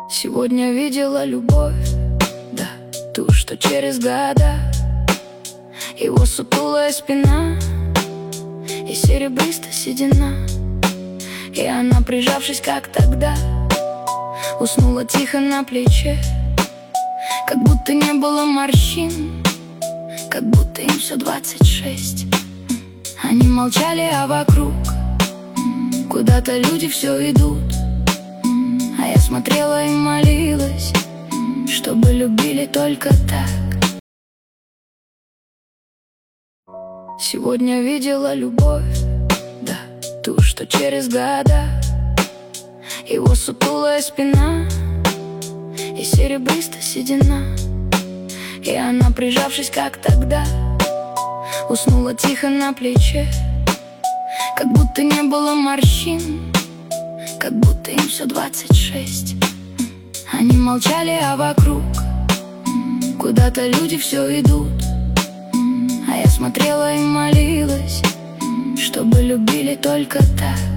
Сегодня видела любовь, да, ту, что через года. Его сутулая спина и серебристая седина. И она, прижавшись как тогда, уснула тихо на плече. Как будто не было морщин, как будто им все 26. Они молчали, а вокруг куда-то люди все идут. А я смотрела и молилась, чтобы любили только так. Сегодня видела любовь, да, ту, что через года. Его сутулая спина и серебристая седина. И она, прижавшись как тогда, уснула тихо на плече. Как будто не было морщин, как будто им все 26. Они молчали, а вокруг куда-то люди все идут. А я смотрела и молилась, чтобы любили только так.